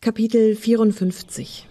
Kapitel 54.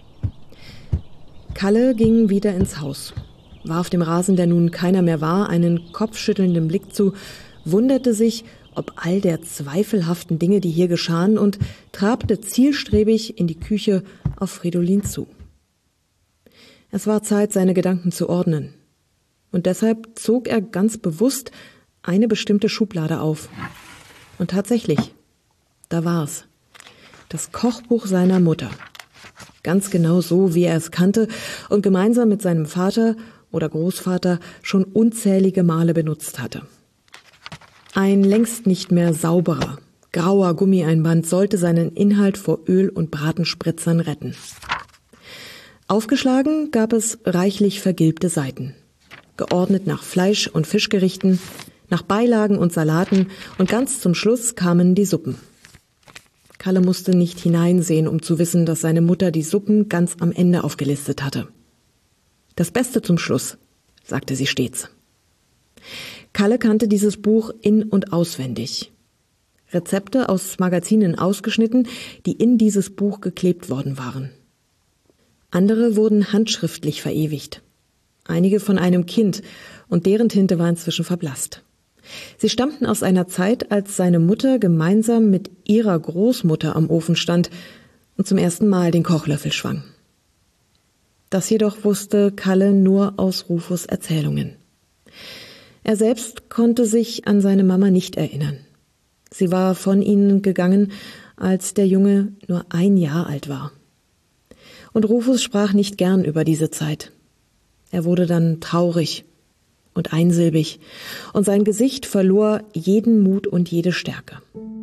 Kalle ging wieder ins Haus, warf dem Rasen, der nun keiner mehr war, einen kopfschüttelnden Blick zu, wunderte sich ob all der zweifelhaften Dinge, die hier geschahen, und trabte zielstrebig in die Küche auf Fridolin zu. Es war Zeit, seine Gedanken zu ordnen, und deshalb zog er ganz bewusst eine bestimmte Schublade auf. Und tatsächlich, da war es. Das Kochbuch seiner Mutter. Ganz genau so, wie er es kannte und gemeinsam mit seinem Vater oder Großvater schon unzählige Male benutzt hatte. Ein längst nicht mehr sauberer, grauer Gummieinband sollte seinen Inhalt vor Öl- und Bratenspritzern retten. Aufgeschlagen gab es reichlich vergilbte Seiten, geordnet nach Fleisch- und Fischgerichten, nach Beilagen und Salaten, und ganz zum Schluss kamen die Suppen. Kalle musste nicht hineinsehen, um zu wissen, dass seine Mutter die Suppen ganz am Ende aufgelistet hatte. Das Beste zum Schluss, sagte sie stets. Kalle kannte dieses Buch in- und auswendig. Rezepte aus Magazinen ausgeschnitten, die in dieses Buch geklebt worden waren. Andere wurden handschriftlich verewigt. Einige von einem Kind, und deren Tinte war inzwischen verblasst. Sie stammten aus einer Zeit, als seine Mutter gemeinsam mit ihrer Großmutter am Ofen stand und zum ersten Mal den Kochlöffel schwang. Das jedoch wusste Kalle nur aus Rufus' Erzählungen. Er selbst konnte sich an seine Mama nicht erinnern. Sie war von ihnen gegangen, als der Junge nur 1 Jahr alt war. Und Rufus sprach nicht gern über diese Zeit. Er wurde dann traurig und einsilbig, und sein Gesicht verlor jeden Mut und jede Stärke.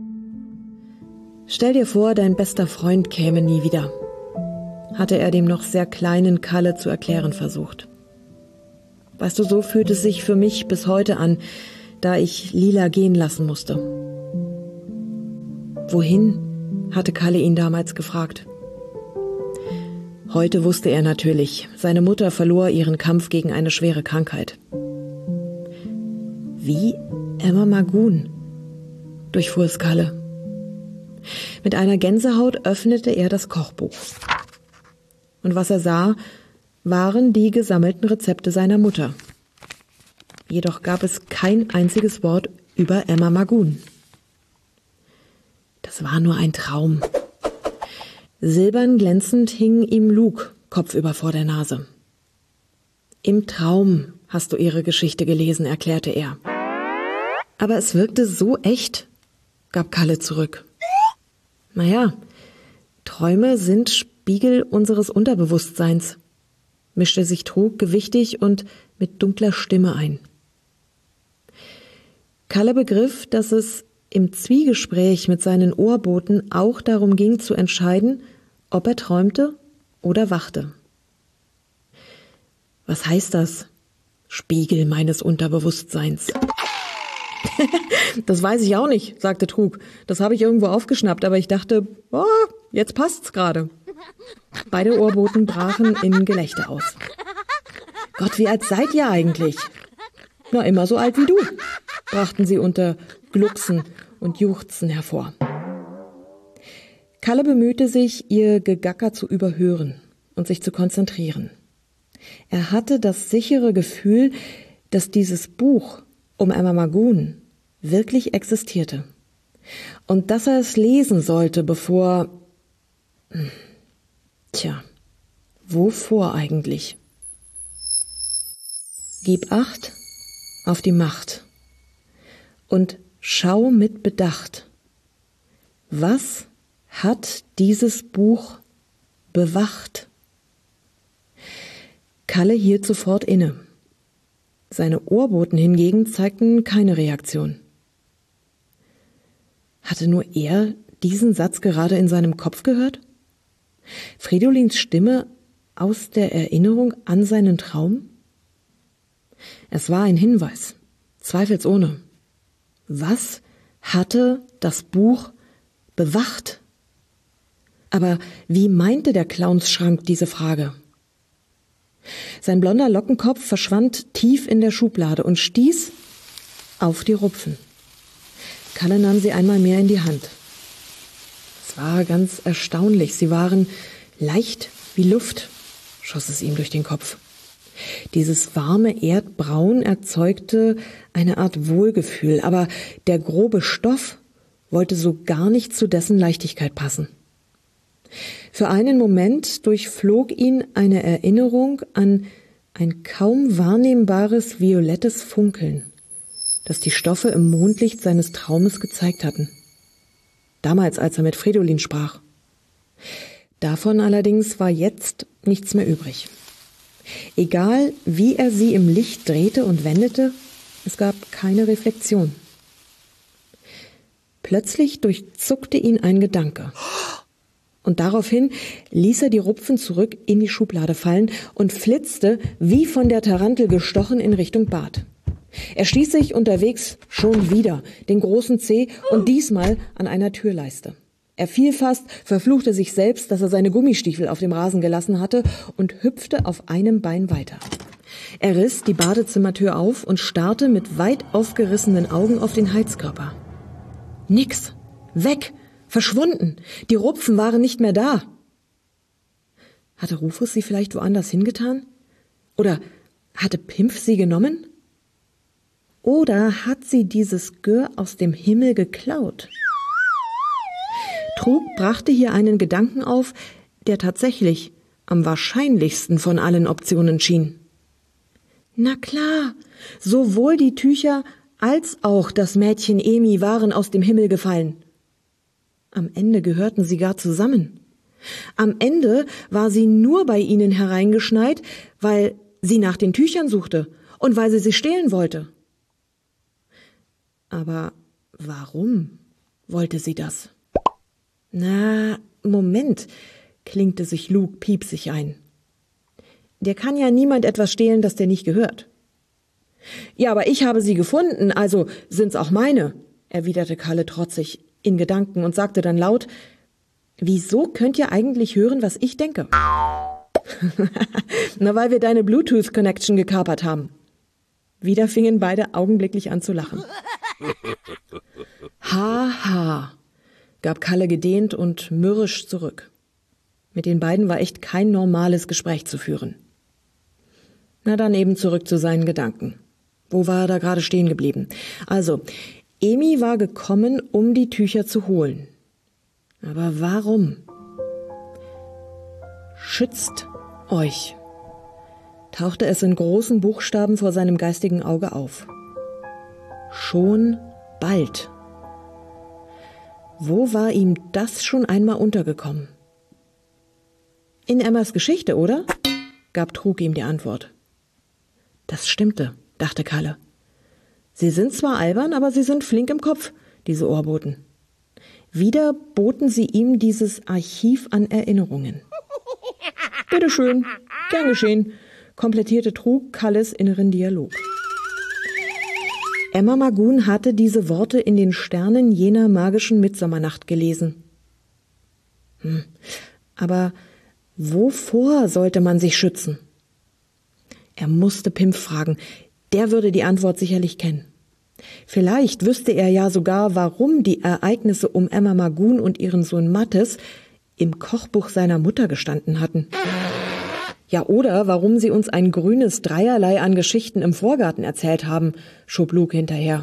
Stell dir vor, dein bester Freund käme nie wieder, hatte er dem noch sehr kleinen Kalle zu erklären versucht. Weißt du, so fühlt es sich für mich bis heute an, da ich Lila gehen lassen musste. Wohin? Hatte Kalle ihn damals gefragt. Heute wusste er natürlich, seine Mutter verlor ihren Kampf gegen eine schwere Krankheit. Wie Emma Magoon, durchfuhr es Kalle. Mit einer Gänsehaut öffnete er das Kochbuch. Und was er sah, waren die gesammelten Rezepte seiner Mutter. Jedoch gab es kein einziges Wort über Emma Magoon. Das war nur ein Traum. Silbern glänzend hing ihm Luke kopfüber vor der Nase. Im Traum hast du ihre Geschichte gelesen, erklärte er. Aber es wirkte so echt, gab Kalle zurück. Naja, Träume sind Spiegel unseres Unterbewusstseins, mischte sich Trug gewichtig und mit dunkler Stimme ein. Kalle begriff, dass es im Zwiegespräch mit seinen Ohrboten auch darum ging zu entscheiden, ob er träumte oder wachte. Was heißt das? Spiegel meines Unterbewusstseins. Das weiß ich auch nicht, sagte Trug. Das habe ich irgendwo aufgeschnappt, aber ich dachte, jetzt passt's gerade. Beide Ohrboten brachen in Gelächter aus. Gott, wie alt seid ihr eigentlich? Na, immer so alt wie du, brachten sie unter Glucksen und Juchzen hervor. Kalle bemühte sich, ihr Gegacker zu überhören und sich zu konzentrieren. Er hatte das sichere Gefühl, dass dieses Buch um Emma Magoon wirklich existierte und dass er es lesen sollte, bevor... Tja, wovor eigentlich? Gib Acht auf die Macht und schau mit Bedacht. Was hat dieses Buch bewacht? Kalle hielt sofort inne. Seine Ohrboten hingegen zeigten keine Reaktion. Hatte nur er diesen Satz gerade in seinem Kopf gehört? Fridolins Stimme aus der Erinnerung an seinen Traum? Es war ein Hinweis, zweifelsohne. Was hatte das Buch bewacht? Aber wie meinte der Clownsschrank diese Frage? Sein blonder Lockenkopf verschwand tief in der Schublade und stieß auf die Rupfen. Kalle nahm sie einmal mehr in die Hand. Es war ganz erstaunlich. Sie waren leicht wie Luft, schoss es ihm durch den Kopf. Dieses warme Erdbraun erzeugte eine Art Wohlgefühl, aber der grobe Stoff wollte so gar nicht zu dessen Leichtigkeit passen. Für einen Moment durchflog ihn eine Erinnerung an ein kaum wahrnehmbares violettes Funkeln, das die Stoffe im Mondlicht seines Traumes gezeigt hatten. Damals, als er mit Fridolin sprach. Davon allerdings war jetzt nichts mehr übrig. Egal, wie er sie im Licht drehte und wendete, es gab keine Reflexion. Plötzlich durchzuckte ihn ein Gedanke. Und daraufhin ließ er die Rupfen zurück in die Schublade fallen und flitzte, wie von der Tarantel gestochen, in Richtung Bad. Er stieß sich unterwegs schon wieder den großen Zeh und diesmal an einer Türleiste. Er fiel fast, verfluchte sich selbst, dass er seine Gummistiefel auf dem Rasen gelassen hatte und hüpfte auf einem Bein weiter. Er riss die Badezimmertür auf und starrte mit weit aufgerissenen Augen auf den Heizkörper. Nix. Weg. Verschwunden. Die Rupfen waren nicht mehr da. Hatte Rufus sie vielleicht woanders hingetan? Oder hatte Pimpf sie genommen? Oder hat sie dieses Gör aus dem Himmel geklaut? Trug brachte hier einen Gedanken auf, der tatsächlich am wahrscheinlichsten von allen Optionen schien. Na klar, sowohl die Tücher als auch das Mädchen Emi waren aus dem Himmel gefallen. Am Ende gehörten sie gar zusammen. Am Ende war sie nur bei ihnen hereingeschneit, weil sie nach den Tüchern suchte und weil sie stehlen wollte. Aber warum wollte sie das? Na, Moment, klinkte sich Luke piepsig ein. Der kann ja niemand etwas stehlen, das der nicht gehört. Ja, aber ich habe sie gefunden, also sind's auch meine, erwiderte Kalle trotzig in Gedanken und sagte dann laut, wieso könnt ihr eigentlich hören, was ich denke? Na, weil wir deine Bluetooth-Connection gekapert haben. Wieder fingen beide augenblicklich an zu lachen. Ha, gab Kalle gedehnt und mürrisch zurück. Mit den beiden war echt kein normales Gespräch zu führen. Na dann eben zurück zu seinen Gedanken. Wo war er da gerade stehen geblieben? Also, Emi war gekommen, um die Tücher zu holen. Aber warum? Schützt euch, tauchte es in großen Buchstaben vor seinem geistigen Auge auf. Schon bald. Wo war ihm das schon einmal untergekommen? In Emmas Geschichte, oder? Gab Trug ihm die Antwort. Das stimmte, dachte Kalle. Sie sind zwar albern, aber sie sind flink im Kopf, diese Ohrboten. Wieder boten sie ihm dieses Archiv an Erinnerungen. Bitteschön, gern geschehen, komplettierte Trug Kalles inneren Dialog. Emma Magoon hatte diese Worte in den Sternen jener magischen Mitsommernacht gelesen. Aber wovor sollte man sich schützen? Er musste Pimpf fragen, der würde die Antwort sicherlich kennen. Vielleicht wüsste er ja sogar, warum die Ereignisse um Emma Magoon und ihren Sohn Mattes im Kochbuch seiner Mutter gestanden hatten. Ja, oder warum sie uns ein grünes Dreierlei an Geschichten im Vorgarten erzählt haben, schob Luke hinterher.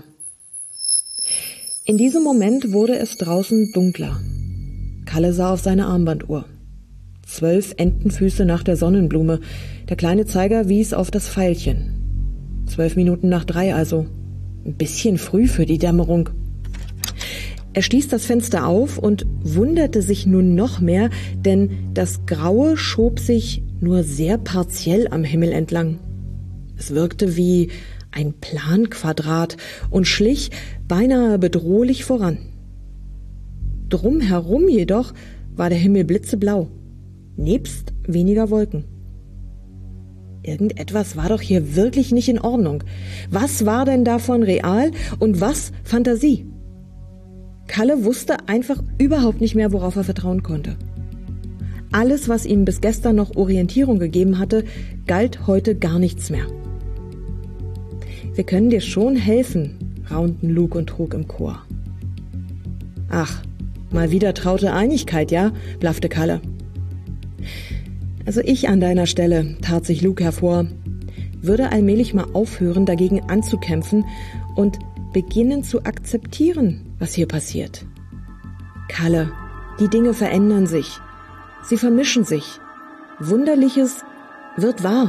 In diesem Moment wurde es draußen dunkler. Kalle sah auf seine Armbanduhr. 12 Entenfüße nach der Sonnenblume. Der kleine Zeiger wies auf das Pfeilchen. 12 Minuten nach 3 also. Ein bisschen früh für die Dämmerung. Er stieß das Fenster auf und wunderte sich nun noch mehr, denn das Graue schob sich nur sehr partiell am Himmel entlang. Es wirkte wie ein Planquadrat und schlich beinahe bedrohlich voran. Drumherum jedoch war der Himmel blitzeblau, nebst weniger Wolken. Irgendetwas war doch hier wirklich nicht in Ordnung. Was war denn davon real und was Fantasie? Kalle wusste einfach überhaupt nicht mehr, worauf er vertrauen konnte. Alles, was ihm bis gestern noch Orientierung gegeben hatte, galt heute gar nichts mehr. Wir können dir schon helfen, raunten Luke und Trug im Chor. Ach, Mal wieder traute Einigkeit, ja?, blaffte Kalle. Also ich an deiner Stelle, tat sich Luke hervor, würde allmählich mal aufhören, dagegen anzukämpfen und beginnen zu akzeptieren, was hier passiert. Kalle, die Dinge verändern sich. Sie vermischen sich. Wunderliches wird wahr.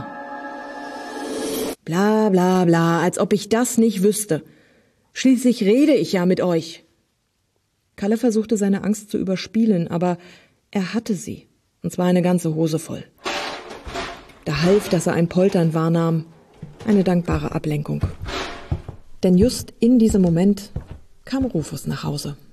Bla bla bla, als ob ich das nicht wüsste. Schließlich rede ich ja mit euch. Kalle versuchte seine Angst zu überspielen, aber er hatte sie, und zwar eine ganze Hose voll. Da half, dass er ein Poltern wahrnahm, eine dankbare Ablenkung. Denn just in diesem Moment kam Rufus nach Hause.